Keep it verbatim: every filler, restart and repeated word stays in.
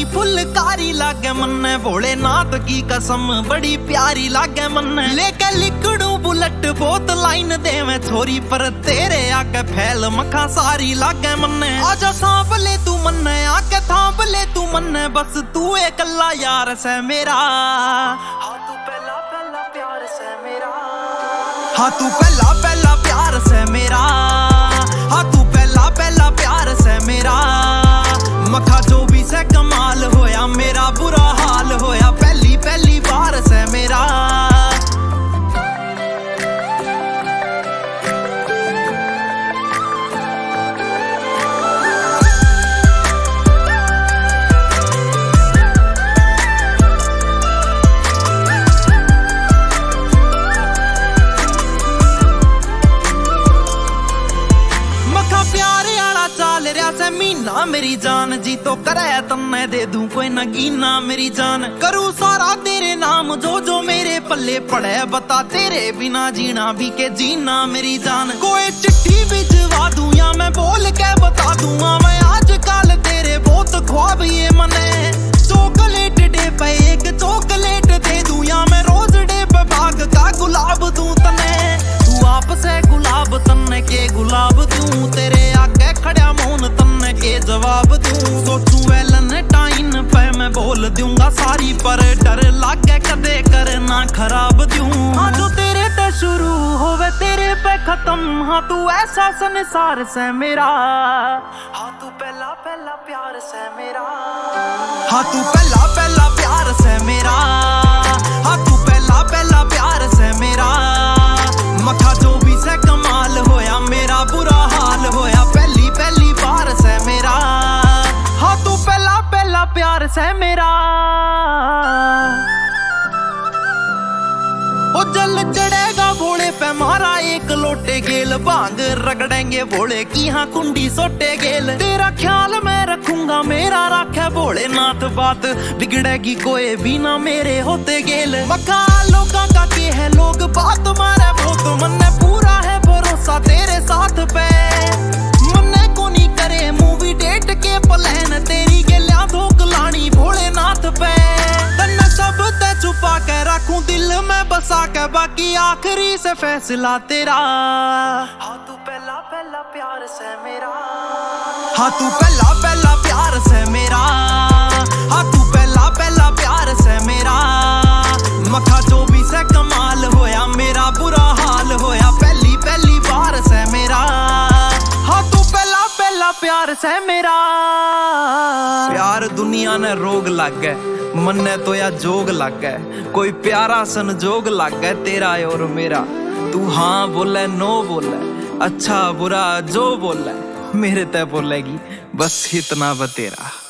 तेरी फुलकारी लागे मन्ने, भोलेनाथ की कसम बड़ी प्यारी लागे मन्ने। लेके लिकड़ू बुलेट बहुत लाइन देवे छोरी, पर तेरे आके फैल मखा सारी लागे मन्ने। आजा सांप ले तू मन्ने, आके थांप ले तू मन्ने, बस तू एकला यार से मेरा। हाँ तू पहला पहला प्यार से मेरा, हाँ तू पहला पहला प्यार से मेरा, हाँ तू पहला पहला प्यार से मेरा। मखा जो भी से कमाल होया, मेरा बुरा हाल होया पहली पहली बार से मेरा। मीना मेरी जान जी तो करे तन्ने दे दूं कोई नगीना मेरी जान। करूँ सारा तेरे नाम जो जो मेरे पल्ले पड़े, बता तेरे बिना जीना भी के जीना मेरी जान। कोई चिट्ठी भिजवा दूं या मैं बोल के बता दूंगा, मैं आजकल तेरे बहुत ख्वाब ये मने। चॉकलेट डे पे एक चॉकलेट दे दूं या मैं रोज डे पे बाग का गुलाब दूं तने। तू आप से गुलाब तन्ने के गुलाब दूं, तेरे आगे खड़ा मौन तन्ने के जवाब दूं। सोचूं वैलेंटाइन पे मैं बोल दूंगा सारी, पर डर लागे कदे करना खराब दूं। हाँ जो तेरे ते शुरू होवे तेरे पे खत्म, हाँ तू ऐसा संसार से मेरा। हाँ तू पहला पहला प्यार से मेरा, हाँ तू पहला पहला प्यार से मेरा, हाँ तू पहला पहला प्यार से मेरा। मखा जो भी से कमाल होया, मेरा बुरा हाल होया पहली पहली बार से मेरा। हाँ तू पहला पहला प्यार से मेरा। ओ जल चढ़ेगा भोले पे मारा एक लोटे गेल, भांग रगड़ेंगे भोले की हाँ कुंडी सोटे गेल। तेरा ख्याल मैं रखूंगा मेरा राखे भोलेनाथ, बात बिगड़ेगी कोई भी ना मेरे होते गेल। मखा लोगों का के है लोग बात मारे बहुत, मन्ने पूरा है भरोसा तेरे साथ पे। मन्ने को नहीं करे मूवी डेट के प्लान, तेरी गलियां धोक लानी भोलेनाथ पे। तन्ने सब ते छुपा के रखूं दिल में बसा के, बाकी आखिरी से फैसला तेरा। हाँ तू पहला पहला प्यार से मेरा, हाँ तू पहला पहला प्यार से मेरा, हाँ तू पहला पहला प्यार से मेरा। मखा जो भी से कमाल होया, मेरा बुरा हाल होया पहली पहली बार से मेरा। हाँ तू पहला पहला प्यार से मेरा। प्यार दुनिया ने रोग लग गए, मन्ने तो या जोग लग गए, कोई प्यारा संजोग लग गए तेरा और मेरा। तू हाँ बोले नो बोले, अच्छा बुरा जो बोले मेरे ते बोलेगी, बस इतना बतेरा।